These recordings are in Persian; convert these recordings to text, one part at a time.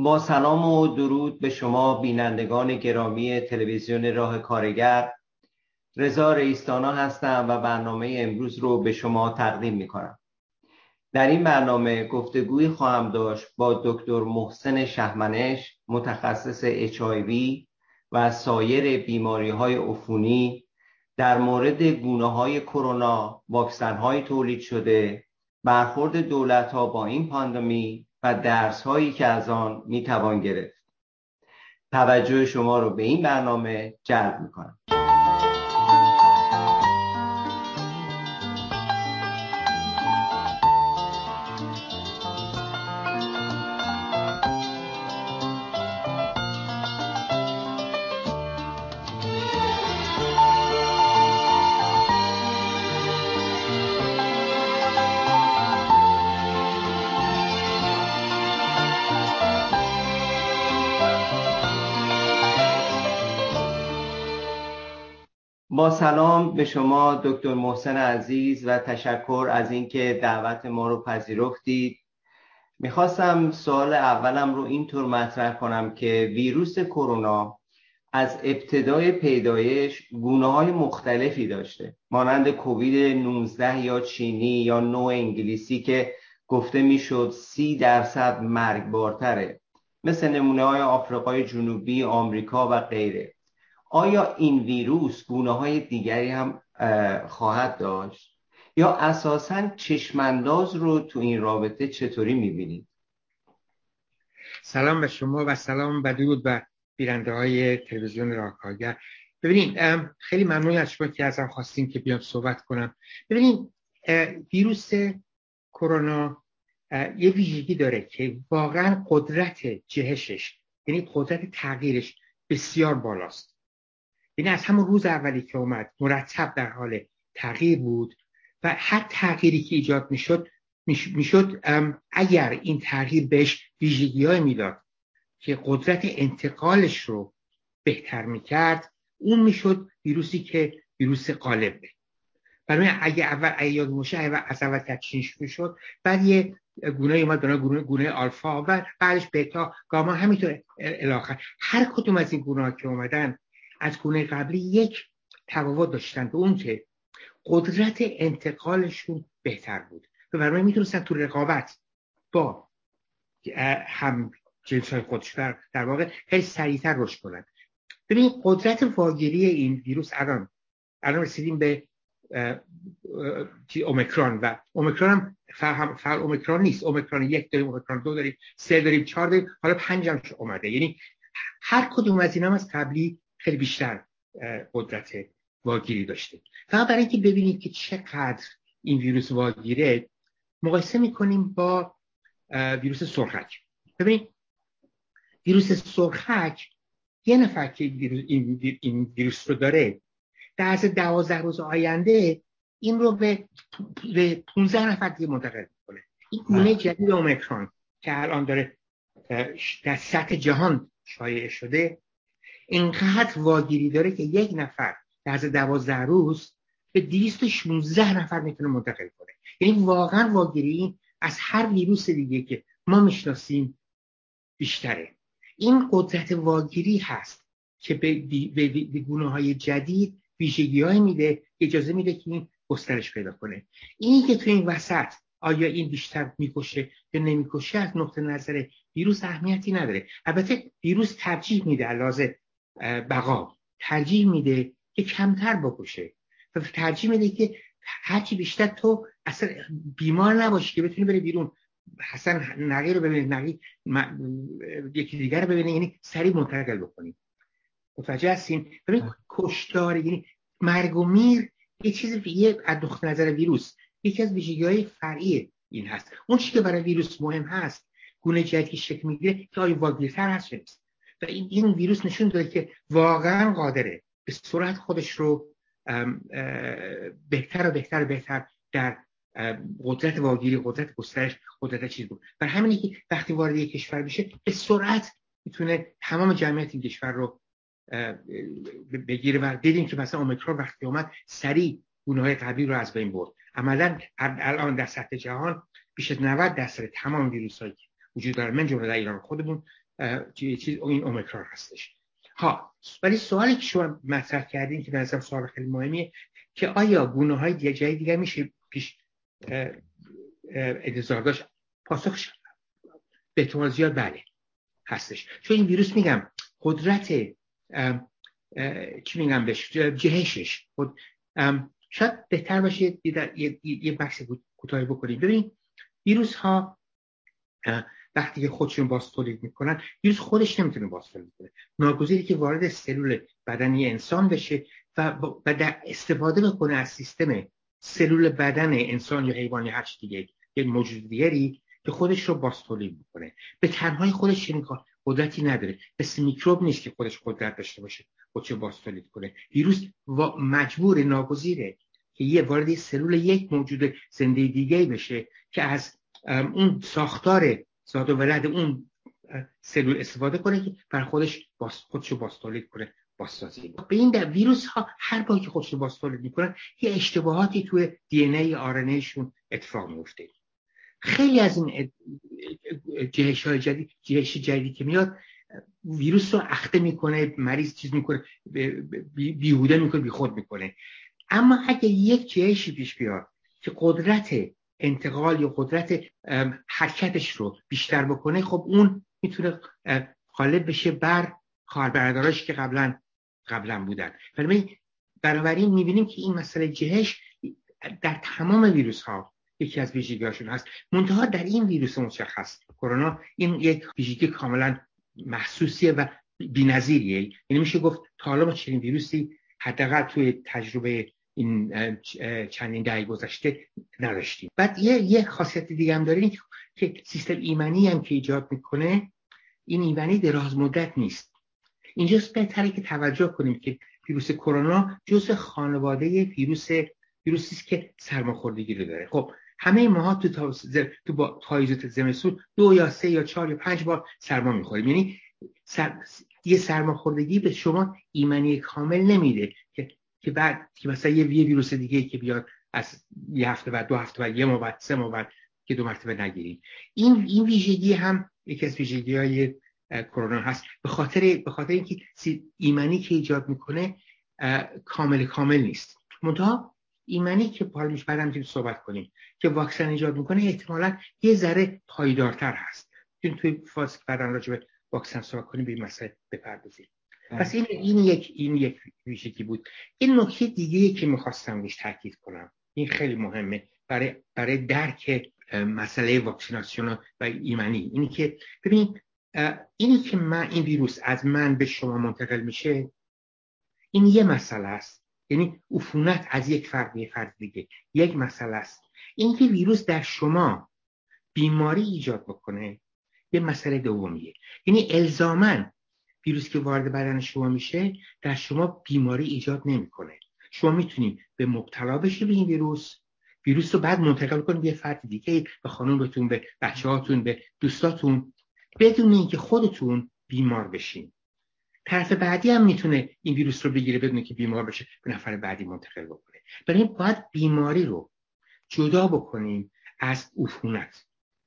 با سلام و درود به شما بینندگان گرامی تلویزیون راه کارگر. رضا رئیس‌دانا هستم و برنامه امروز رو به شما تقدیم می‌کنم. در این برنامه گفتگویی خواهم داشت با دکتر محسن شهمنش، متخصص HIV و سایر بیماری‌های عفونی، در مورد گونه‌های کرونا، واکسن‌های تولید شده، برخورد دولت‌ها با این پاندمی و درس‌هایی که از آن می‌توان گرفت. توجه شما رو به این برنامه جلب می‌کنم. با سلام به شما دکتر محسن عزیز و تشکر از اینکه دعوت ما رو پذیرفتید. میخواستم سوال اولم رو اینطور مطرح کنم که ویروس کرونا از ابتدای پیدایش گونه‌های مختلفی داشته، مانند کووید 19 یا چینی یا نوع انگلیسی که گفته میشد 30% مرگبارتره، مثل نمونه‌های آفریقای جنوبی، آمریکا و غیره. آیا این ویروس گونه‌های دیگری هم خواهد داشت یا اساساً چشمانداز رو تو این رابطه چطوری می‌بینید؟ سلام به شما و سلام و درود به بیننده‌های تلویزیون راه کارگر. ببینید، خیلی ممنون از شما که ازم خواستین که بیام صحبت کنم. ببینید، ویروس کرونا یه ویژگی داره که واقعا قدرت جهشش، یعنی قدرت تغییرش بسیار بالاست. یعنی از همون روز اولی که اومد مرتب در حال تغییر بود و هر تغییری که ایجاد میشد اگر این تغییر بهش ویژگی‌های میداد که قدرت انتقالش رو بهتر میکرد، اون میشد ویروسی که ویروس غالبه. برای اگه یاد باشه از اول تکشین شد، بعد یه گونه اومد گونه آلفا و بعدش بتا، گاما، همینطور الی آخر. هر کدوم از این گونه‌ها که اومدن از گونه قبلی یک تفاوت داشتن، به اون که قدرت انتقالشون بهتر بود و برای میتونستن تو رقابت با هم جنس‌های خودش در واقع خیلی سریعتر رشد کنن. ببینید، قدرت واگیری این ویروس الان رسیدیم به اومیکرون و اومیکرون هم فقط اومیکرون نیست. اومیکرون 1 داریم، اومیکرون 2 داریم، 3 داریم، 4 داریم، حالا 5 هم اومده. یعنی هر کدوم از اینا از قبلی خیلی بیشتر قدرت واگیری داشته. فقط برای اینکه ببینید که چقدر این ویروس واگیره، مقایسه میکنیم با ویروس سرخک. ببینید، ویروس سرخک یه نفر که این ویروس رو داره، در عرض 12 روز آینده این رو به 15 نفر دیگه منتقل میکنه. این گونه جدید اومیکرون که الان داره در سطح جهان شایع شده، اینقدر واگیری داره که یک نفر در عرض 12 روز به 216 نفر میتونه منتقل کنه. یعنی واقعا واگیری از هر ویروس دیگه که ما میشناسیم بیشتره. این قدرت واگیری هست که به گونه‌های جدید ویژگی‌هایی میده، اجازه میده که این گسترش پیدا کنه. اینی که تو این وسط آیا این بیشتر میکشه یا نمیکشه، از نقطه نظر ویروس اهمیتی نداره. البته ویروس ترجیح میده، علاوه بقا ترجیح میده که کمتر بکشه و ترجیح میده که هرچی بیشتر تو اصلا بیمار نباشی که بتونی بری بیرون، اصلا نقی رو ببینید، نقی یکی دیگر رو ببینید، یعنی سریع منتقل بکنید. متوجه هستین؟ ببین، کشتار، یعنی مرگ و میر یه چیزی از نقطه نظر ویروس یکی از ویژگی‌های فرعی این هست. اون چیزی که برای ویروس مهم هست، گونه جدیدی شکل میگیره که آیا واگیرتر هست یا نیست. و این ویروس نشون داده که واقعا قادره به سرعت خودش رو بهتر و بهتر و بهتر در قدرت واگیری، قدرت گسترش، قدرت چیز بود. برای همینه که وقتی وارد یک کشور بشه به سرعت میتونه تمام جمعیت این کشور رو بگیره و دیدیم که مثلا اومیکرون وقتی اومد سریع گونه‌های قبلی رو از بین برد. عملاً الان در سطح جهان بیش از 90% تمام ویروس‌هایی که وجود داره، من جمله در ایران خودمون، چیز این اومیکرون هستش. ها ولی سوالی که شما مطرح کردین که به نظرم سوال خیلی مهمیه که آیا گونه‌های دیگه میشه پیش انتظار داشت؟ پاسخش به احتمال زیاد بله هستش، چون این ویروس میگم قدرت چی میگم بهش جهشش شاید بهتر باشه یه بحث کوتاهی بکنیم. ببینید ویروس ها وقتی که خودشون باز تولید میکنن، ویروس خودش نمیتونه باز تولید کنه، ناگزیره که وارد سلول بدنی انسان بشه و در استفاده بکنه از سیستم سلول بدن انسان یا حیوان یا هر چیز دیگه، یه موجود دیگری که خودش رو باز تولید میکنه. به تنهایی خودش چنین قدرتی نداره، مثل میکروب نیست که خودش قدرت داشته باشه خودش رو باز تولید کنه. ویروس مجبور ناگزیره که یه وارد سلول یک موجود زنده دیگه بشه که از اون ساختار زاد و ولد اون سلول استفاده کنه که بر خودش خودشو باز تولید کنه، بازسازی. به این در ویروس ها هر بار که خودشو باز تولید میکنن یه اشتباهاتی توی دی ان ای آر ان ای شون اتفاق میفته. خیلی از این جهش‌های جدیدی که میاد ویروس رو اخته میکنه، مریض چیز میکنه، بیهوده میکنه، بیخود میکنه. اما اگه یک جهشی پیش بیاد که قدرت انتقال یا قدرت حرکتش رو بیشتر بکنه، خب اون میتونه غالب بشه بر خواهربرادراش که قبلا بودن. بنابراین میبینیم که این مسئله جهش در تمام ویروس ها یکی از ویژگی‌هاشون هست. منتها در این ویروس مشخص کرونا این یک ویژگی کاملا محسوسیه و بی‌نظیریه. یعنی میشه گفت تا حالا ما چنین ویروسی حداقل توی تجربه این چندین دهه گذشته نداشتیم. بعد یه خاصیت دیگه هم داره که سیستم ایمنی هم که ایجاد میکنه، این ایمنی دراز مدت نیست. اینجاست بهتره که توجه کنیم که ویروس کرونا جزء خانواده ویروسی است که سرماخوردگی رو داره. خب همه ماها تو پاییز و زمستون 2 یا 3 یا 4 یا 5 بار سرما میخوریم. یعنی یه سرماخوردگی به شما ایمنی کامل نمیده که بعد که مثلا یه ویروس دیگه که بیاد از یه هفته بعد، 2 هفته بعد، 1 ماه بعد، 3 ماه بعد که 2 مرتبه نگیرید. این ویژگی هم یکی از ویژگی‌های کرونا هست، به خاطر اینکه ایمنی که ایجاد میکنه کامل نیست. منتها ایمنی که بعدم میتونیم صحبت کنیم که واکسن ایجاد میکنه احتمالاً یه ذره پایدارتر هست. چون توی فاز بعداً راجع به واکسن صحبت کنیم به این مسئله بپردازیم. پس این یک ویژگی بود. این نکته دیگه‌ای که می‌خواستم روش تاکید کنم، این خیلی مهمه برای درک مسئله واکسیناسیون و ایمنی، اینی که ببینید اینی که این ویروس از من به شما منتقل میشه، این یه مسئله است. یعنی عفونت از یک فرد به فرد دیگه یک مسئله است. این که ویروس در شما بیماری ایجاد بکنه یه مسئله دومیه. یعنی الزاماً ویروس که وارد بدن شما میشه در شما بیماری ایجاد نمیکنه. شما میتونید به مبتلا بشید به این ویروس رو بعد منتقل کنید به یه فرد دیگه، به خانومتون، به بچه‌هاتون، به دوستاتون، بدون اینکه خودتون بیمار بشین. طرف بعدی هم میتونه این ویروس رو بگیره بدون که بیمار بشه، به نفر بعدی منتقل بکنه. برای این باید بیماری رو جدا بکنیم از عفونت.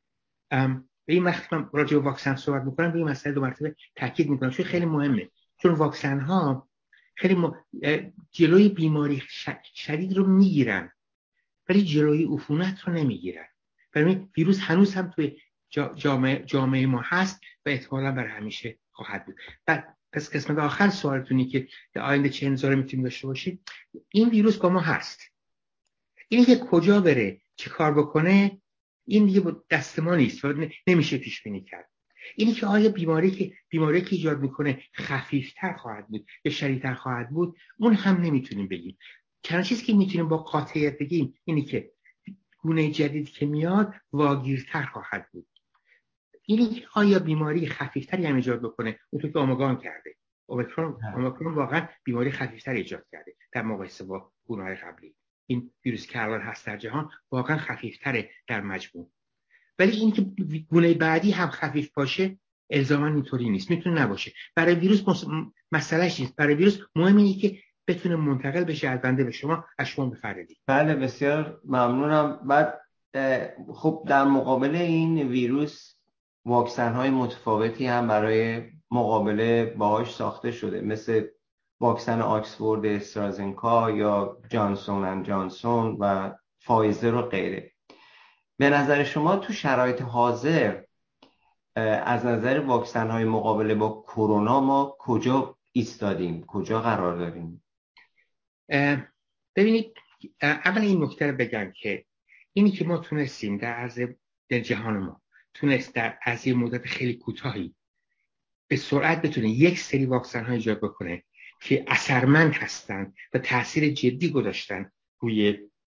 به این وقت من راجع به واکسن صحبت میکنم، به این مسئله 2 مرتبه تاکید میکنم چون خیلی مهمه. چون واکسن ها خیلی جلوی بیماری شدید رو میگیرن ولی جلوی عفونت رو نمیگیرن. برای ویروس هنوز هم توی جامعه ما هست و احتمالاً برای همیشه خواهد بود. پس قسمت آخر سوالتونی که در آینده چه انتظاری میتونیم داشته باشید، این ویروس با ما هست. اینی که کجا بره چه کار بکنه این دیگه دست ما نیست و نمیشه پیش بینی کرد. اینی که آیا بیماری که ایجاد میکنه خفیفتر خواهد بود یا شدیدتر خواهد بود، اون هم نمیتونیم بگیم. چند چیزی که میتونیم با قاطعیت بگیم اینی که گونه جدید که میاد واگیرتر خواهد بود. اینی که آیا بیماری خفیفتری هم ایجاد بکنه، اونطور که اومیکرون کرده. اومیکرون واقعا بیماری خفیفتری ایجاد کرده در مقایسه با گونه‌های قبلی. این ویروس که الان هست در جهان واقعا خفیفتره در مجموع. ولی این که گونه بعدی هم خفیف باشه الزاما اینطوری نیست، میتونه نباشه. برای ویروس مسئلهش نیست. برای ویروس مهم اینه که بتونه منتقل بشه از بنده به شما، از شما به فرد دیگه. بله بسیار ممنونم. بعد خب در مقابل این ویروس واکسن های متفاوتی هم برای مقابله باهاش ساخته شده، مثل واکسن آکسفورد استرازنکا یا جانسون اند جانسون و فایزر و غیره. به نظر شما تو شرایط حاضر از نظر واکسن های مقابله با کرونا ما کجا ایستادیم، کجا قرار داریم؟ ببینید، اول این نکته رو بگم که اینی که ما تونستیم در جهان ما تونست در از یه مدت خیلی کوتاهی به سرعت بتونه یک سری واکسن ها ایجاد بکنه که اثرمند هستند و تاثیر جدی گذاشتن روی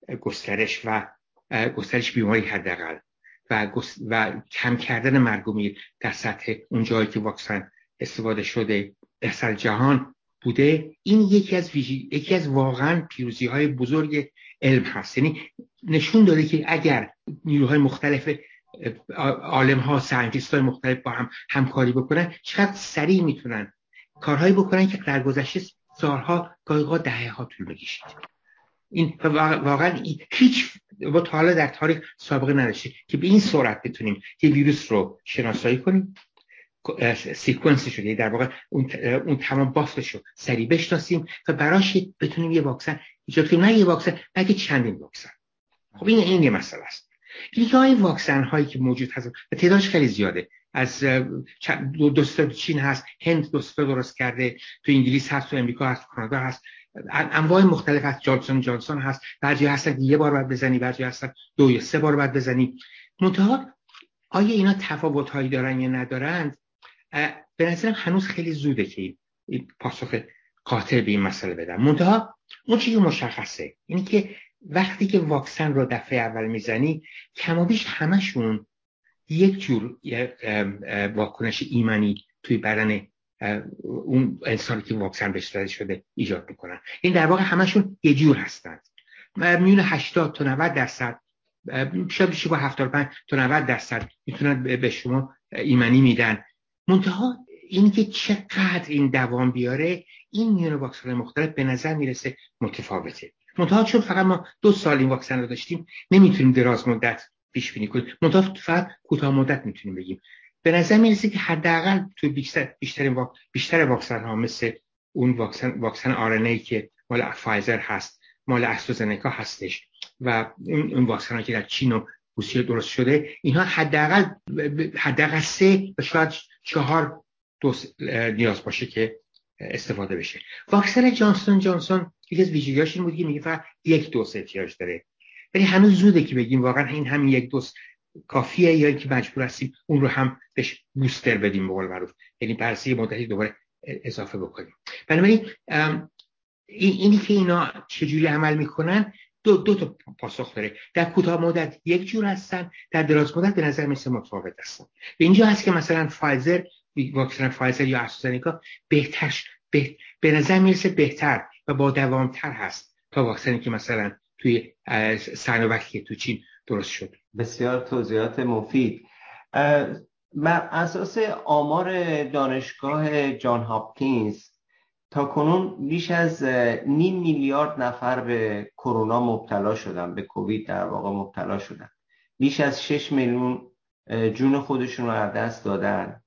گسترش بیماری حداقل و کم کردن مرگ و میر در سطح اون جایی که واکسن استفاده شده در سطح جهان بوده. این یکی از واقعا پیروزی های بزرگ علم هست. یعنی نشون داده که اگر نیروهای مختلف، عالم ها، ساینتیست های مختلف با هم همکاری بکنن، چقدر سریع میتونن کارهایی بکنن که در گذشته سالها، گاهی دهه ها طول می‌کشید. این واقعا هیچ با تا حالا در تاریخ سابقه نداشته که به این سرعت بتونیم که ویروس رو شناسایی کنیم، سیکونسش رو، در واقع اون تمام بافتش رو سریع بشناسیم و براش بتونیم یه واکسن ایجاد کنیم. نه یه واکسن، بلکه چندین واکسن. خب این یه مسئله است. دیگه های واکسن هایی که موجود هست و تعدادش خیلی زیاده. از دو تا چین هست، هند دو تا درست کرده، تو انگلیس هست، تو امریکا هست، کانادا هست، انواع مختلف هست، جانسون هست. بعضی هستن که یه بار بعد بزنی، بعضی هستن 2 یا 3 بار بعد بزنی. منتها آیا اینا تفاوت هایی دارن یا ندارند؟ به نظرم هنوز خیلی زوده که این پاسخ قاطع به این مسئله بدم. منتها اون چیزی مشخصه اینی که وقتی که واکسن رو دفعه اول میزنی، کم و بیش همشون یک جور واکنش ایمنی توی بدن اون انسانی که واکسن بهش داده شده ایجاد میکنن. این در واقع همشون یه جور هستند. میونه 80 تا 90%، شاید با 75 تا 90% میتونن به شما ایمنی میدن. منتها این که چقدر این دوام بیاره، این میونه واکسن مختلف به نظر میرسه متفاوته. منتها چون فقط ما 2 سال این واکسن رو داشتیم، نمیتونیم دراز مدت پیش بینی کنیم. منتها فقط کوتاه مدت میتونیم بگیم. به نظر میرسه که حداقل تو بیشتر واکسن ها، مثل اون واکسن آر‌ان‌ای که مال فایزر هست، مال استرازنکا هستش، و اون واکسن ها که در چین و روسیه درست شده، اینها حداقل 3 و شاید 4 دوز نیاز باشه که استفاده بشه. واکسن جانسون یکی از ویژگی‌هاش این بود که میگه فقط 1 دوز احتیاج داره. ولی هنوز زوده که بگیم واقعا این همین 1 دوز کافیه یا اینکه مجبور هستیم اون رو هم بهش بوستر بدیم به قول معروف، یعنی بررسی مدتی دوباره اضافه بکنیم. بنابراین اینی که اینا چجوری عمل میکنن دو تا پاسخ داره. در کوتاه مدت یک جور هستن، در دراز مدت به نظر مثل متفاوت هستن. به اینجا هست که مثلا واکسن فایزر یا استرازنکا به نظر میرسه بهتر و با دوامتر هست تا واکسنی که مثلا توی سینووک که تو چین درست شد. بسیار توضیحات مفید. بر اساس آمار دانشگاه جان هاپکینز تا کنون بیش از 0.5 میلیارد نفر به کرونا مبتلا شدن، به کووید در واقع مبتلا شدن. بیش از 6 میلیون جون خودشون رو از دست دادن،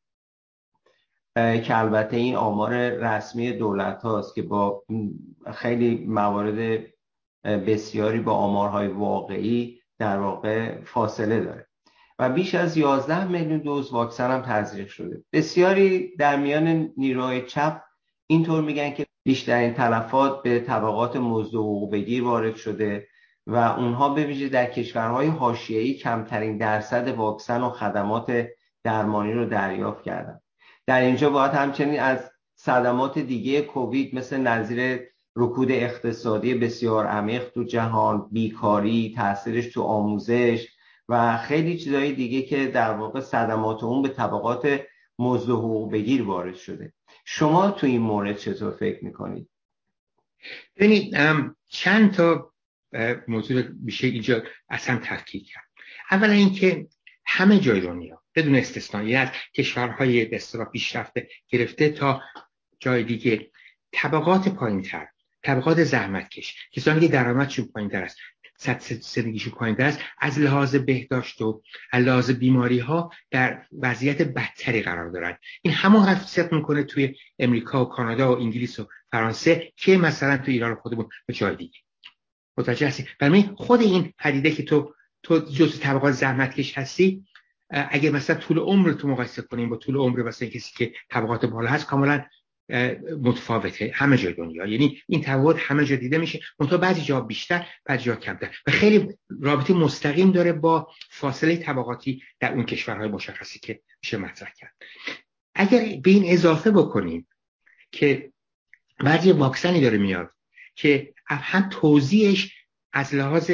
که البته این آمار رسمی دولت هاست که با خیلی موارد بسیاری با آمارهای واقعی در واقع فاصله داره. و بیش از 11 میلیون دوز واکسن هم تزریق شده. بسیاری در میان نیروهای چپ اینطور میگن که بیشترین تلفات به طبقات مزد و حقوق بگیر وارد شده و اونها به ویژه در کشورهای حاشیه‌ای کمترین درصد واکسن و خدمات درمانی رو دریافت کردن. در اینجا باید همچنین از صدمات دیگه کووید مثل نظیر رکود اقتصادی بسیار عمیق تو جهان، بیکاری، تاثیرش تو آموزش و خیلی چیزهای دیگه که در واقع صدمات اون به طبقات مزد و حقوق بگیر وارد شده. شما تو این مورد چطور فکر میکنید؟ ببینید، چند تا موضوع میشه اینجا اصلا تفکیک کرد. اولا اینکه همه جای دنیا بدون استثنا، یعنی از کشورهای به اصطلاح پیشرفته گرفته تا جای دیگه، طبقات پایین‌تر، طبقات زحمتکش، کسانی که درآمدشون پایین‌تر است، سطح زندگیشون پایین‌تر است، از لحاظ بهداشت و از لحاظ بیماری ها در وضعیت بدتری قرار دارن. این همون حرف میکنه توی امریکا و کانادا و انگلیس و فرانسه که مثلا تو ایران خودمون به جای دیگه. متوجه هستی؟ برای خود این پدیده که تو جزء طبقات زحمتکش هستی، اگه مثلا طول عمر تو مقایسه کنیم با طول عمر مثلا کسی که طبقات بالا هست، کاملا متفاوته همه جای دنیا. یعنی این تفاوت همه جا دیده میشه، منتها بعضی جا بیشتر، بعضی جا کمتر و خیلی رابطه مستقیم داره با فاصله طبقاتی در اون کشورهای مشخصی که میشه مطرح کرد. اگر به این اضافه بکنیم که بعضی واکسنی داره میاد که هم توزیعش از لحاظ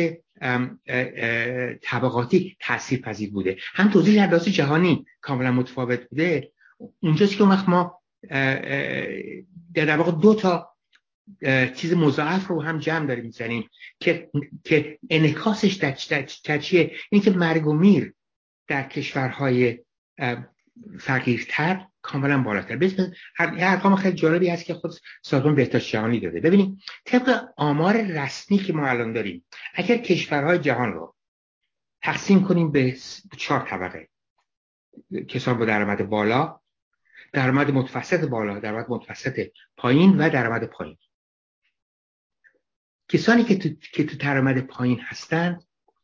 طبقاتی تاثیرپذیر بوده، هم توزیعش از لحاظ جهانی کاملا متفاوت بوده، اونجاست که اون وقت ما در واقع دو تا چیز مضاعف رو هم جمع داریم میزنیم که انعکاسش در چیه؟ این که مرگ و میر در کشورهای فقیرتر کاملا بالاتر. یه ارقام خیلی جالبی هست که خود سازمان بهداشت جهانی داده. ببینید طبق آمار رسمی که ما الان داریم، اگر کشورهای جهان رو تقسیم کنیم به 4 طبقه، کسان با درآمد بالا، درآمد متوسط بالا، درآمد متوسط پایین و درآمد پایین، کسانی که تو درآمد پایین هستند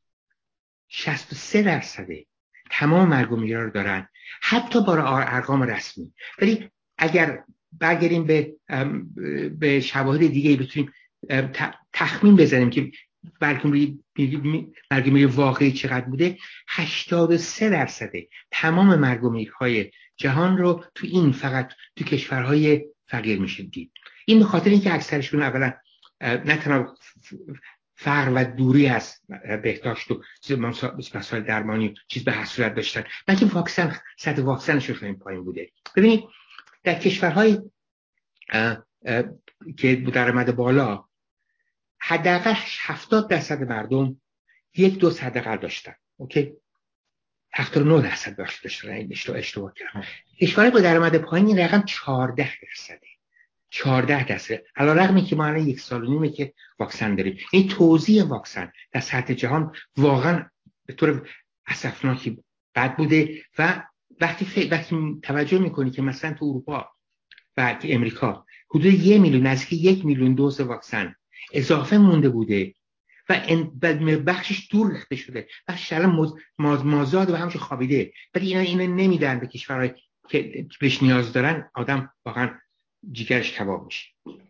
63% تمام مرگ و میرا رو دارن، حتی با ارقام رسمی. ولی اگر برگردیم به شواهد دیگه بتونیم تخمین بزنیم که مرگ و میر واقعی چقدر بوده، 83% تمام مرگ و میرهای جهان رو تو این فقط تو کشورهای فقیر میشه دید. این به خاطر اینکه اکثرشون اولا نه تنها فقر و دوری از بهداشت و مسائل درمانی چیز به حصولت داشتن، بلکه سطح واکسنشون خیلی پایین بوده. ببینید در کشورهای که درآمد بالا حداقل 70% مردم 1 دوز حداقل داشتن. اوکی، 79% داشتن. این اشتباه کردم. کشورهای با درآمد پایین این رقم 14%. 14%. علیرغم که ما الان 1.5 سال که واکسن داریم. این توزیع واکسن در سطح جهان واقعا به طور اسفناکی بد بوده و وقتی توجه میکنی که مثلا تو اروپا و امریکا حدود 1 میلیون، نزدیک 1 میلیون دوز واکسن اضافه مونده بوده و بخشش دور ریخته شده، بخشش الان مازاد و همش خوابیده، ولی اینا نمیدن به کشورهای که بهش نیاز دارن. آدم واقعا جیگرش کباب میشه.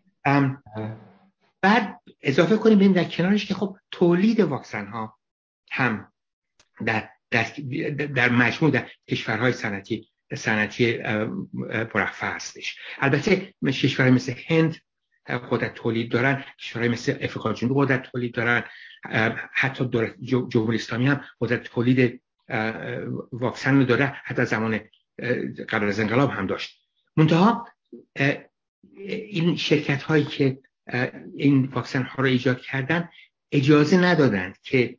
بعد اضافه کنیم ببینیم در کنارش که خب تولید واکسن ها هم در مجموع در کشورهای صنعتی مرفه هستش. البته کشورهای مثل هند قدرت تولید دارن، کشورهای مثل افریقای جنوبی قدرت تولید دارن، حتی جمهوری اسلامی هم قدرت تولید واکسن رو داره، حتی زمان قبل از انقلاب هم داشت. منتها این شرکت هایی که این واکسن ها رو ایجاد کردن اجازه ندادن که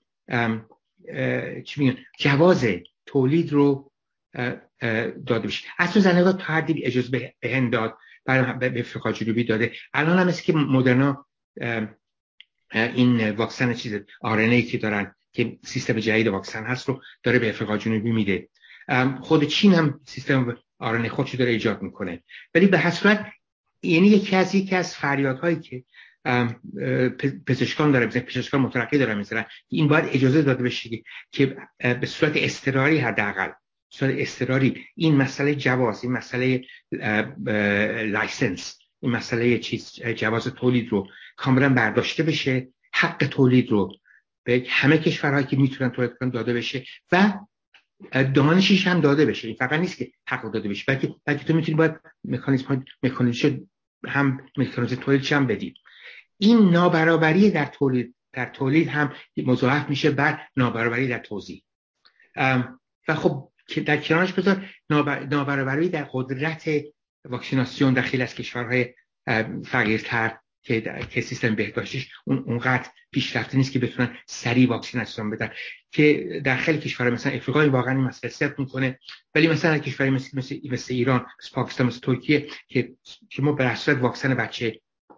جواز تولید رو داده بشه. استرازنکا تا حدی اجازه به هند داد، به افریقای جنوبی داده. الان هم مثل که مدرنا این واکسن RNA که دارن که سیستم جدید واکسن هست رو داره به افریقای جنوبی میده. خود چین هم سیستم RNA خودش داره ایجاد میکنه. ولی به هر صورت یعنی یکی از فریادهایی که پزشکان دارن، پزشکان مترقی دارن میذارن، این باید اجازه داده بشه که به صورت اضطراری، حداقل صورت اضطراری، این مسئله جواز، این مسئله لایسنس، این مسئله جواز تولید رو کاملا برداشته بشه، حق تولید رو به همه کشورهایی که میتونن تولید کنن داده بشه و دانشش هم داده بشه. این فقط نیست که حق داده بشه، بلکه تو میتونی باید مکانیزم تولیدش هم بدید. این نابرابری در تولید هم مضاعف میشه بر نابرابری در توزیع. و خب که در کنارش بذار نابرابری در قدرت واکسیناسیون در خیلی از کشورهای فقیرتر که سیستم بهداشتیش اونقدر پیشرفته نیست که بتونن سریع واکسیناسیون بدن، که در خیلی کشورها مثلا افریقا واقعا این مسئله صرف میکنه. ولی مثلا کشوری مثل ایران، مثل پاکستان، مثل ترکیه که ما به صورت واکسن بچه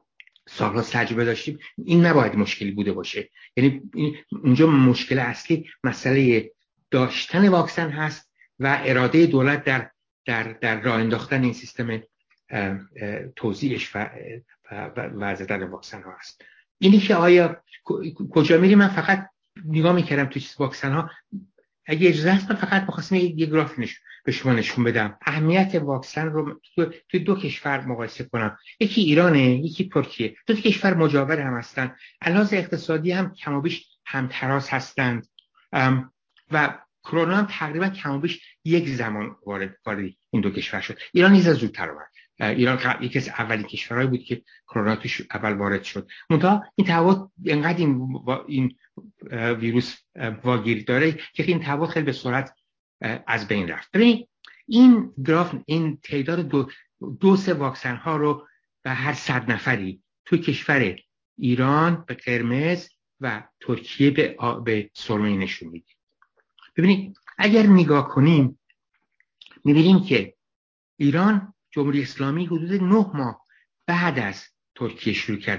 سالها تجربه داشتیم، این نباید مشکلی بوده باشه. یعنی اونجا مشکل اصلی مسئله داشتن واکسن هست و اراده دولت در راه انداختن این سیستم توزیعش و زدن واکسن ها هست. اینی که آیا کجا میریم، من فقط نگاه میکردم توی واکسن ها. اگه اجازه هست من فقط می‌خواستم یه گراف به شما نشون بدم اهمیت واکسن رو توی دو کشور مقایسه کنم. یکی ایرانه، یکی ترکیه. دو کشور مجاور هم هستن، لحاظ اقتصادی هم کم و بیش همتراز هستند و کرونا هم تقریبا کم و بیش یک زمان وارد این دو کشور شد. ایران نیز زودتر اومد. ایران یکی از اولین کشورهایی بود که کرونا توش اول وارد شد. منتها این تفاوت اینقدر این ویروس واگیر داره که این تفاوت خیلی به سرعت از بین رفت. ببینید این گراف این تعداد دوز واکسن ها رو به هر 100 نفری توی کشور ایران به قرمز و ترکیه به سرمه نشون میده. ببینید اگر نگاه کنیم می‌بینیم که ایران، جمهوری اسلامی، حدود 9 ماه بعد از ترکیه شروع کرد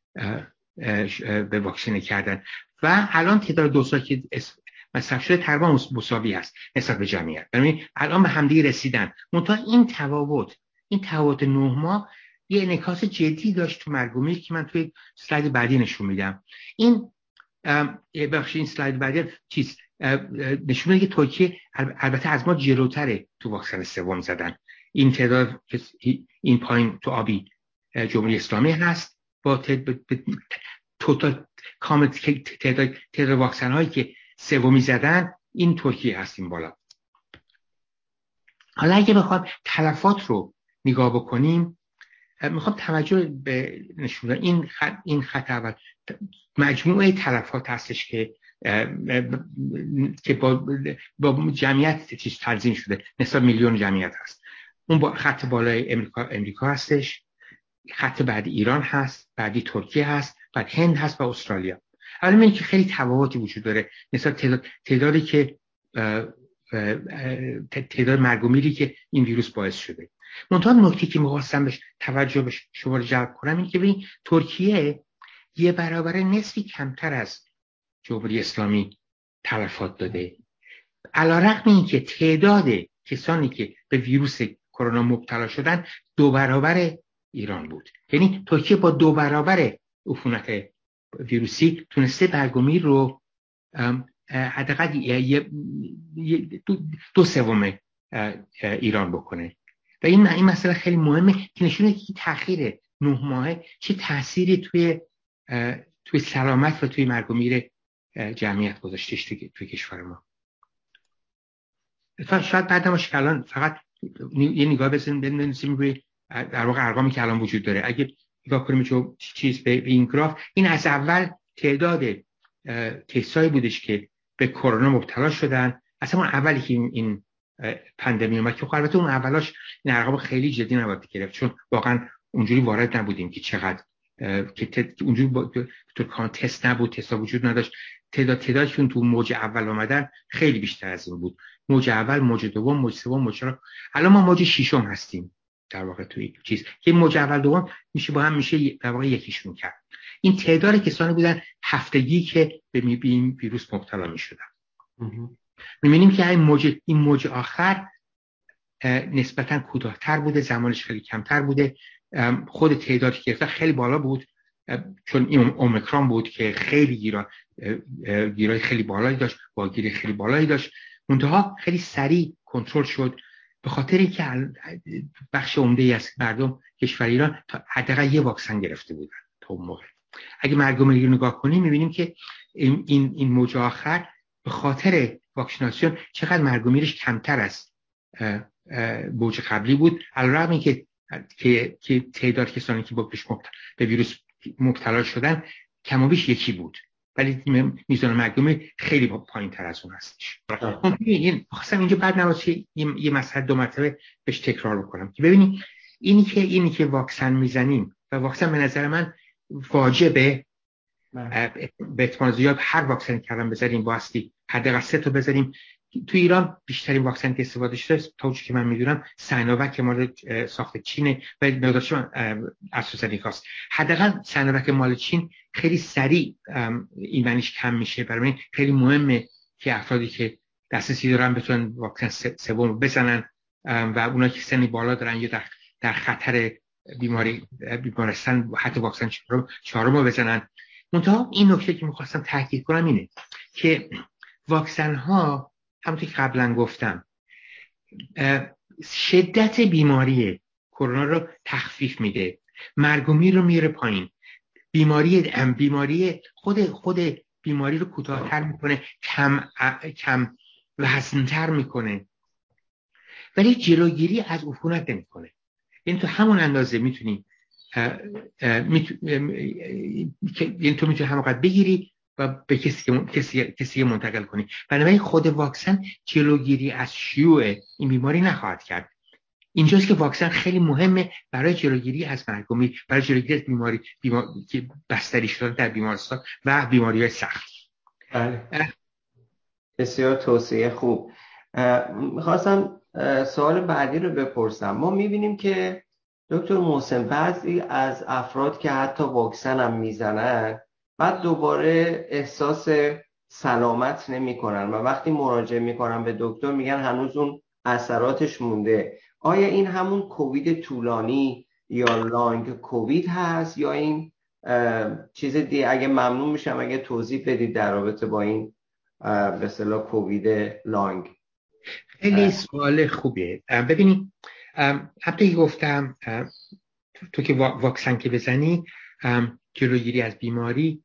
به واکسینه کردن و الان تعداد دوزها که مصرف شده تقریبا مساوی هست نسبت به جمعیت. یعنی الان به همدیگه رسیدن. منتها این تفاوت 9 ماه یه انعکاس جدی داشت تو مرگ و میر که من توی اسلاید بعدی نشون میدم. این این اسلاید بعدی نشون میده که ترکیه البته از ما جلوتره تو واکسن سوم زدن. این تعداد این پایین تو آبی جمهوری اسلامی هست با توتال کامل تعداد واکسن هایی که سومی زدن این ترکیه هست این بالا. حالا اگه بخوام تلفات رو نگاه بکنیم میخوام توجه به نشون بدم این خط اول مجموعه تلفات هستش که با جمعیت چیز تنظیم شده، نسبت میلیون جمعیت هست. اون خط بالای امریکا هستش، خط بعدی ایران هست، بعدی ترکیه هست، بعد هند هست و استرالیا. اولا میگه که خیلی تفاوتی وجود داره نسبت تعدادی که تعداد مرگ و میری که این ویروس باعث شده. منتها نکته که می‌خواستم بهش توجه شما رو جلب کنم اینه که ببین ترکیه یه برابر نصفی کمتر از جمهوری اسلامی تلفات داده، علی‌رغم اینکه تعداد کسانی که به ویروس کرونا مبتلا شدن 2 برابر ایران بود. یعنی ترکیه با 2 برابر عفونت ویروسی تونسته مرگ و میر رو حداقل 2/3 ایران بکنه و این مسئله خیلی مهمه که نشون میده که تأخیر 9 ماهه چه تأثیری توی سلامت و توی مرگ و میر جمعیت گذاشتش توی کشور ما. شاید بعد ما الان فقط یه نگاه بزنیم روی در واقع ارقامی که الان وجود داره. اگه نگاه کنیم به این گراف، این از اول تعداد کسایی بودش که به کرونا مبتلا شدن اصلا اون اولی که این پاندمی اومد، که البته اون اولاش این ارقام خیلی جدی نباید گرفت چون واقعا اونجوری وارد نبودیم که چقدر که اونجوری تو کان تست نبود، تستا وجود نداشت. تعدادی که تو موج اول اومدن خیلی بیشتر از این بود. موج اول، موج دوم، موج سوم، موج چهارم. الان ما موج ششم هستیم در واقع توی چیز که موج اول دوم میشه با هم میشه در واقع یکیشون کرد. این تعداد کسانی بودن هفتگی که به این ویروس مبتلا میشدن. میبینیم که این موج آخر نسبتاً کوتاه‌تر بوده، زمانش خیلی کمتر بوده. خود تعدادی که خیلی بالا بود چون این اومیکرون بود که خیلی گیرای خیلی بالایی داشت، واگیری خیلی بالایی داشت. منتها خیلی سریع کنترل شد به خاطر اینکه بخش عمده‌ای از مردم کشور ایران تا حداقل یه واکسن گرفته بودن تا اون موقع. اگه مرگ و میر رو نگاه کنیم می‌بینیم که این موج آخر به خاطر واکسیناسیون چقدر مرگ و میرش کمتر از موج قبلی بود، علیرغم اینکه که تعداد کسانی که به ویروس مبتلا شدن کم و بیش یکی بود، ولی میزان مرگ و میر خیلی پایین‌تر از اون هستش. خواستم اینجا بعد نباشه یه مسئله 2 مرتبه بهش تکرار بکنم که ببینید اینی که واکسن میزنیم و واکسن به نظر من واجبه به احتمال زیاد هر واکسن کردن بذاریم واسطی حداقل 3 تا بذاریم تو ایران بیشترین واکسن که استفاده شده تا اونجایی که من میدونم سینووک مال ساخت چینه و مقدارش استرازنیکاست. حداقل سینووک مال چین خیلی سریع ایمنیش کم میشه، برای من خیلی مهمه که افرادی که دسترسی دارن بتونن واکسن سوم بزنن و اونایی که سنی بالا دارن یا در خطر بیمارستان حتی واکسن چهارم بزنن. منتها این نکته که میخواستم تاکید کنم اینه که واکسن ها همونطور که قبلا گفتم شدت بیماری کرونا رو تخفیف میده، مرگ و میر رو میاره پایین، بیماری خود بیماری رو کوتاه‌تر میکنه، کم وزن‌تر میکنه، ولی جلوگیری از عفونت نمیکنه. یعنی تو همون اندازه میتونی یعنی تو میتونی همون قد بگیری و به کسی منتقل کنی. بنابراین خود واکسن جلوگیری از شیوع این بیماری نخواهد کرد. اینجاست که واکسن خیلی مهمه برای جلوگیری از مرگ و میر، برای جلوگیری از بیماری که بستری شدن در بیمارستان و بیماری‌های سخت. بسیار توصیه خوب. میخواستم سوال بعدی رو بپرسم. ما میبینیم که دکتر محسن بعضی از افراد که حتی واکسن هم میزنن بعد دوباره احساس سلامت نمی کنن و وقتی مراجعه میکنن به دکتر میگن هنوز اون اثراتش مونده. آیا این همون کووید طولانی یا لانگ کووید هست یا این چیز دیگه؟ اگه ممنون میشم اگه توضیح بدید در رابطه با این به اصطلاح کووید لانگ. خیلی سوال خوبیه. ببینید همونطور که گفتم تو که واکسن که بزنی جلوگیری از بیماری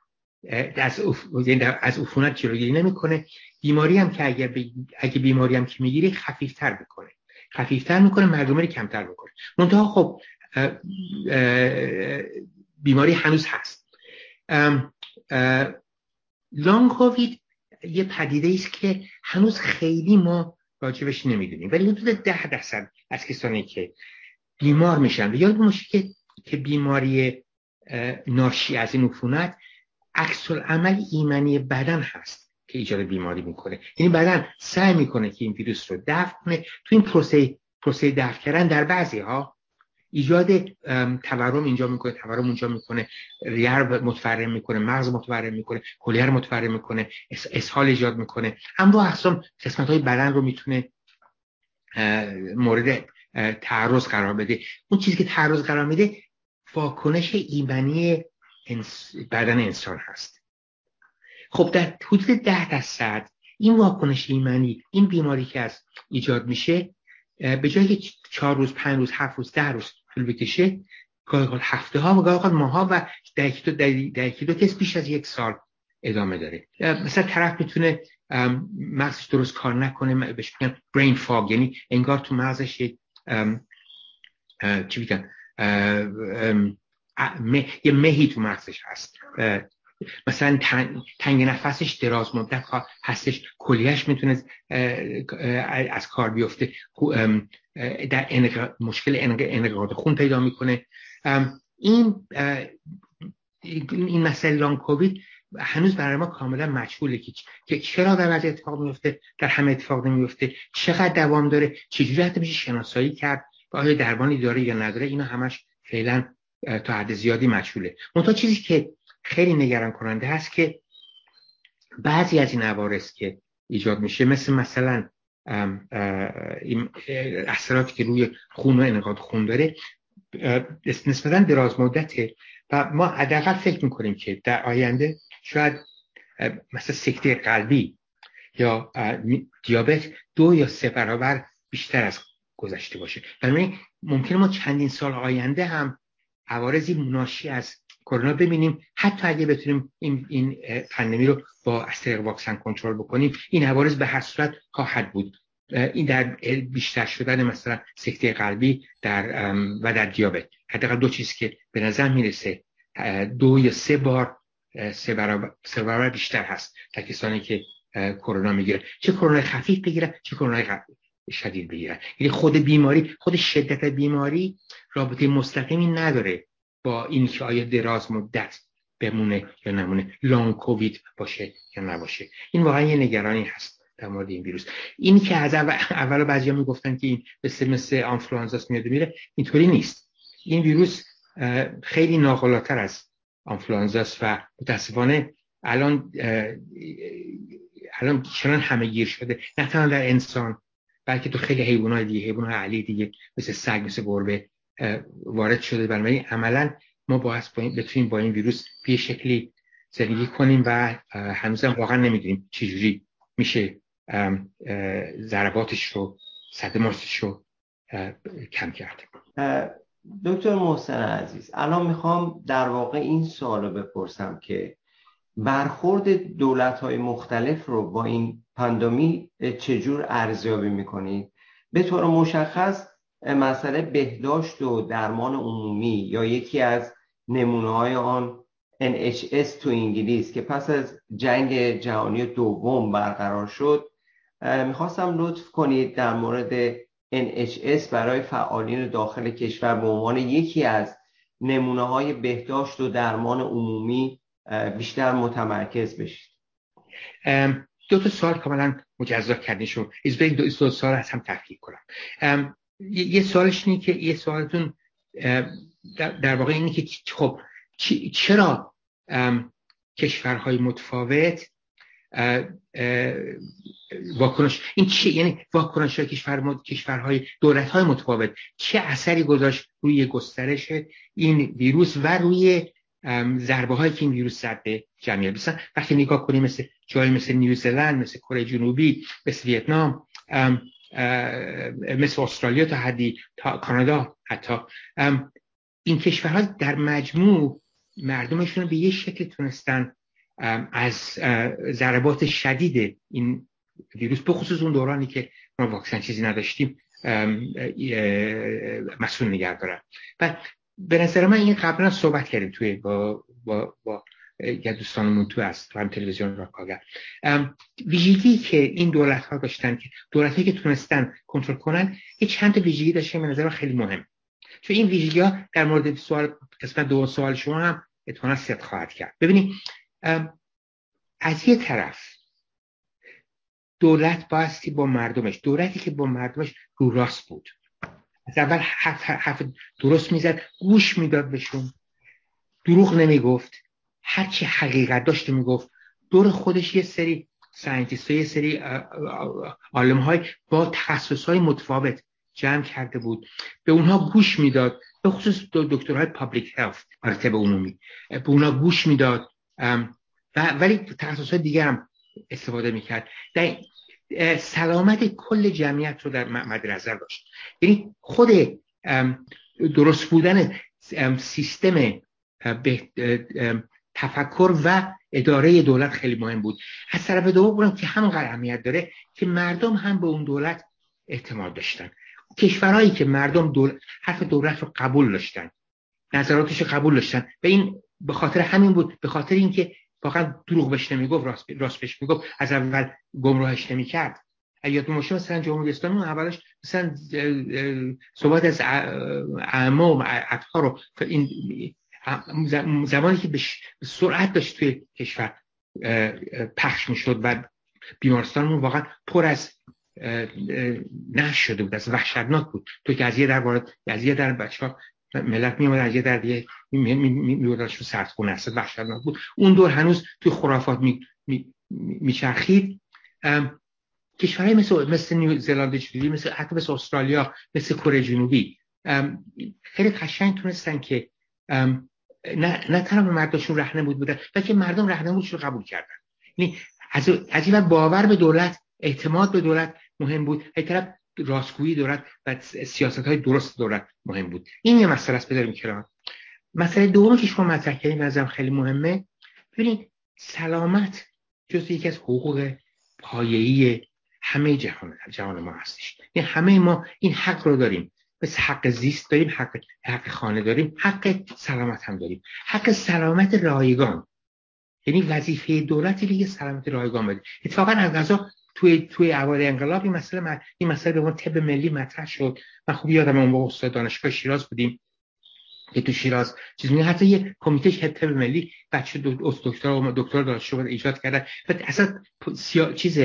از عفونت جلوگیری نمیکنه. بیماری هم که اگه بیماری هم که میگیری خفیفتر میکنه، مردمی کمتر میکنه. منتها خب بیماری هنوز هست. لانگ کووید یه پدیده است که هنوز خیلی ما راجبش نمیدونیم، ولی حدود 10% از کسانی که بیمار میشن یاد باشه که بیماری ناشی از این عفونت عکس العمل ایمنی بدن هست که ایجاد بیماری میکنه. یعنی بدن سعی میکنه که این ویروس رو دفع کنه. تو این پروسه دفع کردن در بعضی ها ایجاد تورم اینجا میکنه، تورم اونجا میکنه، ریه متورم میکنه، مغز متورم میکنه، کلیه متورم میکنه، اسهال ایجاد میکنه. اما اقسام قسمت‌های بدن رو میتونه مورد تعرض قرار بده. اون چیزی که تعرض قرار میده واکنش ایمنی بدن انسان هست. خب در حدود 10% این واکنش ایمنی، این بیماری که از ایجاد میشه، به جای که 4 روز، 5 روز، 7 روز، 10 روز طول بکشه، گاهی هفته ها و گاهی ماها و در یکی دو کس بیش از 1 سال ادامه داره. مثلا طرف میتونه مغزش درست کار نکنه، بهش میگن برین فاگ، یعنی انگار تو مغزش چی میگن یه مهی تو مغزش هست. مثلا تنگ نفسش دراز مدت هستش، کلیهش میتونه از کار بیفته، در مشکل انقباض خون پیدا میکنه. این مسئله لانگ کووید هنوز برای ما کاملا مجهوله که چرا در بعضی اتفاق میفته، در همه اتفاق نمیفته، چقدر دوام داره، چجوری حتی میشه شناسایی کرد و آیا درمانی داره یا نداره. اینا همش فعلا تا حد زیادی مجهوله. منتها چیزی که خیلی نگران کننده هست که بعضی از این عوارض که ایجاد میشه، مثلا این اثراتی که روی خون و انعقاد خون داره، نسبتا دراز مدته و ما حداقل فکر میکنیم که در آینده شاید مثلا سکته قلبی یا دیابت 2 یا 3 برابر بیشتر از گذشته باشه. بنابراین ممکنه ما چندین سال آینده هم عوارضی ناشی از کرونا ببینیم. حتی اگه بتونیم این پاندمی رو از طریق واکسن کنترل بکنیم، این عوارض به هر صورت خواهد بود. این در بیشتر شدن مثلا سکته قلبی و در دیابت، حداقل 2 چیز که به نظر میرسه 2 یا 3 برابر بیشتر هست در کسانی که کرونا میگیره، چه کرونا خفیف بگیرن چه کرونا شدید بگیرن. یعنی خود شدت بیماری رابطه مستقیمی نداره با این که آیا دراز مدت بمونه یا نمونه، لانگ کووید باشه یا نباشه. این واقعا یه نگرانی هست در مورد این ویروس. اینی که از اول بعضیا میگفتن که این مثل آنفلوانزاست میاد میره، اینطوری نیست. این ویروس خیلی ناقلاتر از آنفلوانزاست و متاسفانه الان چنان همه گیر شده، نه تنها در انسان بلکه تو خیلی حیوانات دیگه، حیوانات علی دیگه مثل سگ، مثل گربه وارد شده. بنابراین عملا ما بتونیم با این ویروس به شکلی زندگی کنیم و هنوزم واقعا نمیدونیم چجوری میشه ضرباتش رو، صدماتش رو کم کرد. دکتر محسن عزیز، الان میخوام در واقع این سوالو بپرسم که برخورد دولت‌های مختلف رو با این پاندمی چجور ارزیابی میکنید؟ به طور مشخص مسئله بهداشت و درمان عمومی یا یکی از نمونه‌های آن NHS تو انگلیس که پس از جنگ جهانی دوم برقرار شد، میخواستم لطف کنید در مورد NHS برای فعالین داخل کشور به عنوان یکی از نمونه‌های بهداشت و درمان عمومی بیشتر متمرکز بشید. دو تا سوال کاملا مجزا کردنشون، از بین دو سوال از هم تفکیک کنم. یه سوالش اینه که یه سوالتون در واقع اینه که خب چرا کشورهای متفاوت واکنش این چی، یعنی واکنش کشورهای دولت‌های متفاوت چه اثری گذاشت روی گسترش این ویروس و روی ضربه‌هایی که این ویروس زد به جمعیت. مثلا وقتی نگاه کنیم مثل جایی مثل نیوزلند، مثل کره جنوبی، مثل ویتنام، مثل استرالیا تا حدی، تا کانادا حتی، این کشورها در مجموع مردمشون رو به یه شکل تونستن از ضربات شدید این ویروس، به خصوص اون دورانی که ما واکسن چیزی نداشتیم، مسئول نگه دارن. و به نظر من این قبلا صحبت کردیم توی با یه دوستانمون تو هم تلویزیون راکاگر، ویژگی که این دولت ها داشتن، که دولت هایی که تونستن کنترل کنن، یه چند تا ویژگی داشتن به نظر من خیلی مهم. چون این ویژگی ها در مورد سوال قسمت دو سوال شما هم اتمنان صدق خواهد کرد. ببینید، از یه طرف دولت بایستی با مردمش، دولتی که با مردمش رو راست بود، از اول حرف درست میزد، گوش میداد بهشون، دروغ نمیگفت، هرچی حقیقت داشت میگفت، دور خودش یه سری ساینتیست، یه سری عالم های با تخصص های متفاوت جمع کرده بود، به اونها گوش میداد، به خصوص دکترهای پابلیک هلت، مرتب عمومی، به اونها گوش میداد، ولی تخصص های دیگه هم استفاده میکرد. در سلامت کل جمعیت رو در مد نظر داشت. یعنی خود درست بودن سیستم تفکر و اداره دولت خیلی مهم بود. از طرف دوم بودم که همونقدر اهمیت داره که مردم هم به اون دولت اعتماد داشتن. کشورهایی که مردم حرف دولت رو قبول داشتن، نظراتش رو قبول داشتن، و این به خاطر همین بود، به خاطر اینکه واقعا دروغ بهش نمیگفت، راست بهش میگفت، از اول گمراهش نمیکرد. یادتون باشه مثلا جمهوری اسلامی اولش مثلا صحبت از اعمام و اطهار رو، این زمانی که به سرعت داشت توی کشور پخش میشد و بیمارستانمون واقعا پر از نشت شده بود، از وحشتناک بود. تو که از یه در بچه‌ها ملت میومد، از یه در دیگه میوردنشون سردخونه، اصلا وحشتناک بود. اون دور هنوز توی خرافات میچرخید. کشورهای مثل نیوزلند جنوبی، حتی مثل استرالیا، مثل کره جنوبی، خیلی قشنگ تونستن که نه تنها مردمشون راهنمود بودن، بلکه مردم راهنمودشون رو قبول کردن. یعنی از این باور به دولت، اعتماد به دولت مهم بود، از طرف راستگویی دولت و سیاست‌های درست دولت مهم بود. این یه مسئله است بذاریم کنار. مسئله دومی که شما مطرح کردین نظرم خیلی مهمه. ببینید، سلامت جزو یکی از حقوق پایه‌ای همه جهان ما هستش. یعنی همه ما این حق رو داریم، مثل حق زیست داریم، حق خانه داریم، حق سلامت هم داریم، حق سلامت رایگان. یعنی وظیفه دولتی دیگه سلامت رایگان بده. اتفاقا از قضا توی اوایل انقلاب این مسئله به عنوان طب ملی مطرح شد. من خوب یادم اون موقع استاد دانشگاه شیراز بودیم که تو شیراز حتی یه کمیته طب ملی بچه دکترا دانشجو ایجاد کردن و اصلا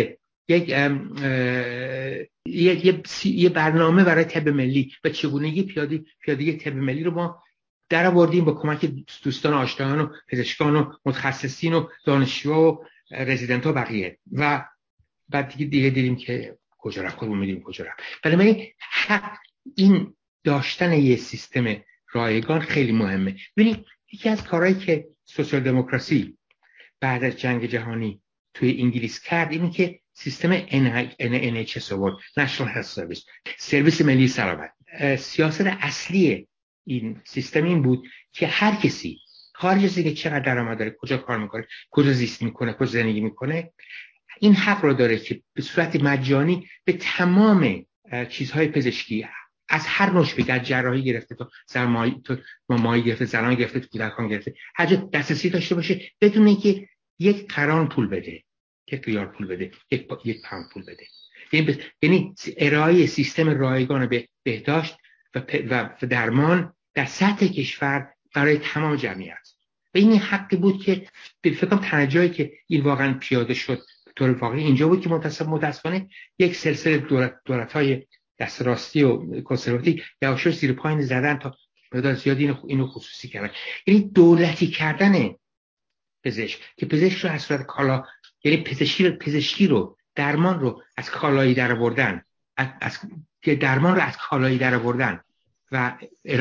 یه برنامه برای طب ملی و چگونگی پیادگی طب ملی رو ما در آوردیم با کمک دوستان آشنایان و پزشکان و متخصصین و دانشجوها و رزیدنت ها بقیه و بعد دیگه دیدیم که کجا رفت، خودمون میدونیم کجا رفت. ولی این داشتن یه سیستم رایگان خیلی مهمه. ببینید یکی از کارهایی که سوسیال دموکراسی بعد از جنگ جهانی توی انگلیس کرد اینه که سیستم NHS آورد، National Health Service، سرویس ملی سلامت. سیاست اصلی این سیستم این بود که هر کسی خارج از اینکه چقدر درآمد داره، کجا کار میکنه، کجا زیست میکنه، کجا زندگی میکنه، این حق رو داره که به صورت مجانی به تمام چیزهای پزشکی از هر نوع بگه، از جراحی گرفته تا مامایی گرفته، زنان گرفته، کودکان گرفته، هر جا دسترسی داشته باشه بدون اینکه یک قران پول بده، یک ریال پول بده، یک پوند پول بده. یعنی ارائه سیستم رایگان به بهداشت و درمان در سطح کشور برای تمام جمعیت. و این حقی بود که فکر کنم تنها جایی که این واقعا پیاده شد به طور واقعی اینجا بود که متاسفانه یک سلسله دولت‌های دست راستی و کنسرواتیو یواشاش زیر پای زدن تا مقدار زیادی اینو خصوصی کردن. یعنی دولتی کردن پزشک که پزشک رو از صورت کالا، یعنی پزشکی رو، درمان رو از کالایی در آوردن، که درمان رو از کالایی در آوردن و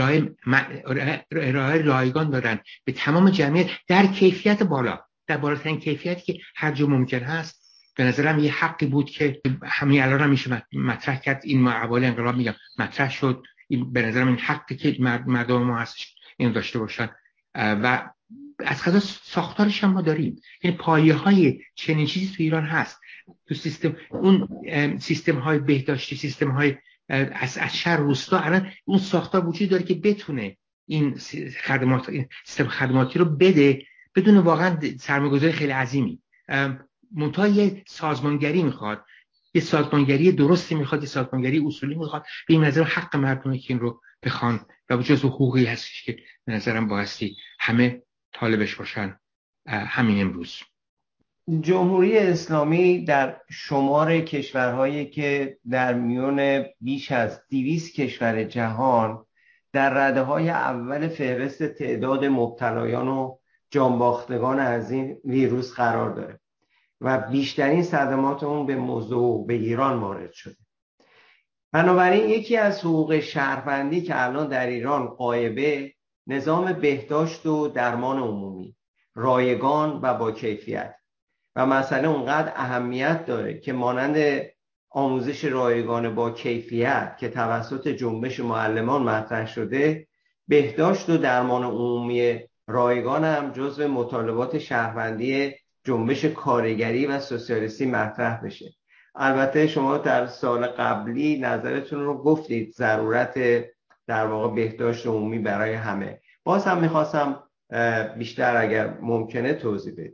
ارائه رایگان دادن به تمام جمعیت در کیفیت بالا، در بالاترین کیفیتی که هر جا ممکن هست. به نظرم یه حقی بود که همین الان هم میشه مطرح کرد. این اول انقلاب میگم مطرح شد. این به نظرم این حقی که مردم ما هستش اینو داشته باشن و از قضا ساختارش هم ما داریم. یعنی پایه‌های چنین چیزی تو ایران هست. تو سیستم اون سیستم های بهداشتی، سیستم های از شهر روستا الان اون ساختار وجود داره که بتونه این خدمات، این سیستم خدماتی رو بده بدون واقعا سرمایه‌گذاری خیلی عظیمی. منتها یه سازمانگری میخواد، یه سازمانگری درستی میخواد، یه سازمانگری اصولی میخواد. به این نظر حق مردمه که این رو بخوان و جزو حقوقی هستش که به نظرم بایستی همه طالبش باشن. همین امروز جمهوری اسلامی در شمار کشورهایی که در میون بیش از 200 کشور جهان در رده‌های اول فهرست تعداد مبتلایان و جانباختگان از این ویروس قرار داره و بیشترین صدمات اون به موضوع به ایران وارد شده. بنابراین یکی از حقوق شهروندی که الان در ایران غایبه، نظام بهداشت و درمان عمومی رایگان و با کیفیت و مسئله اونقدر اهمیت داره که مانند آموزش رایگان با کیفیت که توسط جنبش معلمان مطرح شده، بهداشت و درمان عمومی رایگان هم جزو مطالبات شهروندی جنبش کارگری و سوسیالیستی مطرح بشه. البته شما در سال قبلی نظرتون رو گفتید، ضرورت در واقع بهداشت عمومی برای همه. باز هم میخواستم بیشتر اگر ممکنه توضیح بدید.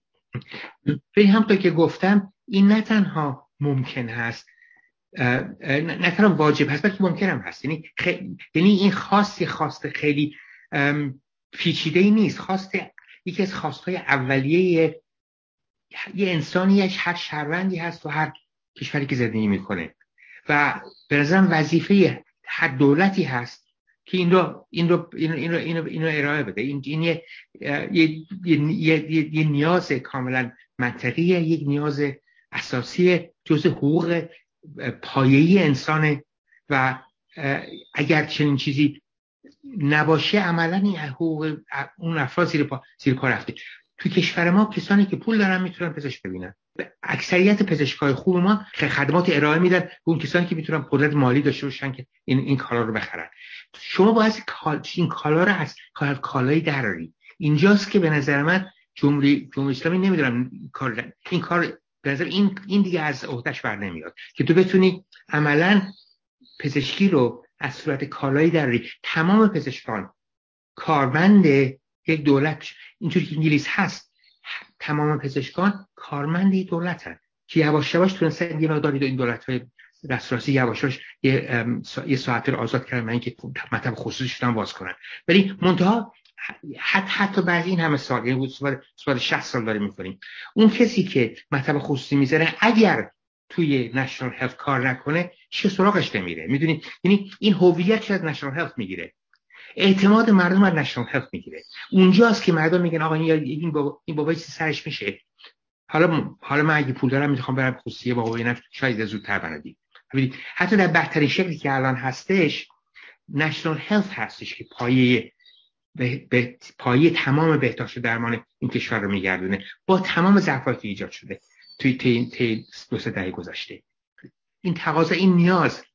به همطور که گفتم این نه تنها ممکن هست، نه تنها واجب هست، بلکه ممکن هم هست. یعنی این خواست خیلی پیچیده‌ای نیست. یکی از خواستهای اولیه یه انسانی، هر شهروندی هست و هر کشوری که زندگی میکنه و به نظرم وظیفه هر دولتی هست که این رو ارائه بده. این یه نیاز کاملا منطقیه، یک نیاز اساسی، جزء حقوق پایه‌ای انسانه و اگر چنین چیزی نباشه عملا این حقوق اون افراد زیر پا رفته. تو کشور ما کسانی که پول دارن میتونن پزشک ببینن. اکثریت پزشکای خوب ما خدمات ارائه میدن به اون کسانی که میتونن قدرت مالی داشته باشن که این کالا رو بخرن. شما باید این کالا رو از کالایی دراری. اینجاست که به نظر من جمهوری اسلامی نمیدونم این کار به نظر این دیگه از عهدهش بر نمیاد که تو بتونی عملاً پزشکی رو از صورت کالایی دراری. تمام پزشکان کارمند یک دولت، اینطوری که انگلیس هست، تمام پزشکان کارمند دولتن که یواش یواش تونستن یه مقداری این دولت‌های دسترسی یواش یواش یه ساعت رو آزاد کردن، اینکه مطب خصوصی شدن باز کنن. ولی منتها حتی بعد این همه سال، یعنی سوال 60 سال داریم می‌کنیم، اون کسی که مطب خصوصی می‌ذاره اگر توی نشنال هلت کار نکنه چه سراغش نمیره. میدونید یعنی این هویت از نشنال هلت میگیره، اعتماد مردم از نشنال هلت میگیره. اونجاست که مردم میگن آقا این بابا چیزی سرش میشه. حالا من اگه پول دارم میخوام برم خصوصی بابا ببینم شاید زودتر بندی. ببینید حتی در بدترین شکلی که الان هستش نشنال هلت هستش که پایه تمام بهداشت و درمان این کشور رو میگردونه با تمام ضعفاتی که ایجاد شده توی تی 2-3 دهه گذشته. این تقاضا، این نیاز،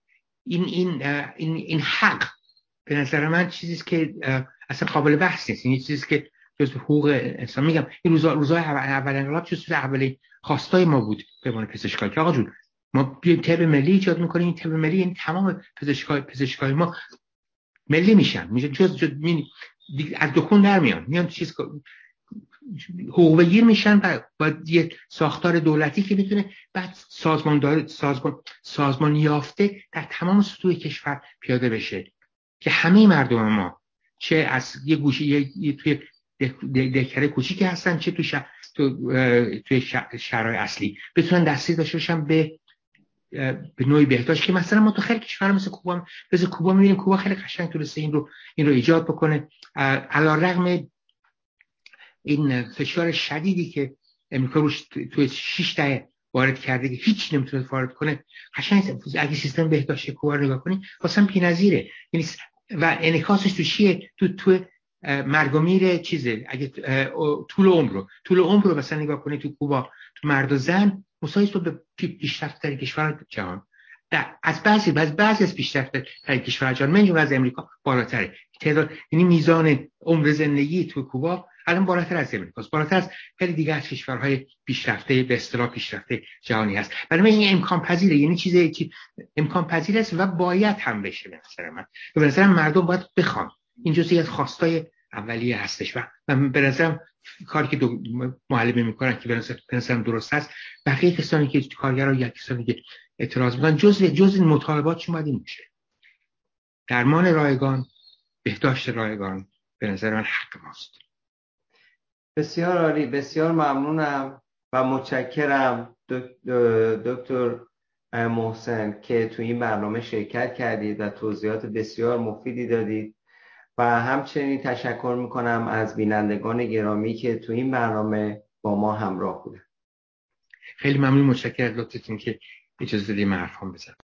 این حق به نظر من چیزیست که اصلا قابل بحث نیست. این چیزیست که جزء حقوق انسان، میگم این روزای اول انقلاب جزء اولین خواستای ما بود به عنوان پزشکان که آقا جون ما بیایم طب ملی ایجاد میکنیم. این طب ملی این تمام پزشکای ما ملی میشن جز از دکون در میان چیز حقوق بگیر میشن و با یه ساختار دولتی که میتونه بعد سازمان یافته در تمام سطوح کشور پیاده بشه که همه مردم ما چه از یه گوشه توی دهکده کوچیکی هستن چه توی شهرهای اصلی بتونن دسترسی داشته باشن به نوعی بهداشت که مثلا ما تو خیلی کشورها مثل کوبا می‌بینیم. کوبا خیلی قشنگ تونسته این رو ایجاد بکنه علی‌رغم این فشار شدیدی که امریکا روش توی 6 دهه وارد کرده که هیچ نمیتونه وارد کنه. قشنگ اگه سیستم بهداشت کوبا رو نگاه کنی واسه بی‌نظیره. یعنی و انعکاسش تو چیه؟ تو مرگ و میر چیزه. اگه طول عمر رو مثلا نگاه کنی تو کوبا تو مرد و زن مساوی به پیشرفت‌ترین کشور جهان. از بعضی از پیشرفت‌ترین کشورهای جهان من از امریکا بالاتره. تعداد یعنی میزان عمر زندگی تو کوبا الان بالاتر از امریکاست، بالاتر از خیلی دیگه از کشورهای پیشرفته به اصطلاح پیشرفته جهانی هست. برای من این امکان پذیره، یعنی چیزی که امکان پذیر است و باید هم بشه. به نظر من به نظرم مردم باید بخوان. این جزئی از خواستای اولیه هستش و به نظرم کاری که معلمی میکنن که به نظرم درست است. بقیه کسانی که کارگرا یا کسانی که اعتراض میکنن جز این مطالباتشون باید این بشه. درمان رایگان، بهداشت رایگان به نظر من حق ماست. بسیار عالی، بسیار ممنونم و متشکرم دکتر محسن که تو این برنامه شرکت کردید و توضیحات بسیار مفیدی دادید و همچنین تشکر میکنم از بینندگان گرامی که تو این برنامه با ما همراه بودن. خیلی ممنون، متشکرم از لطفتون که اجازه دادید من حرفام بزنم.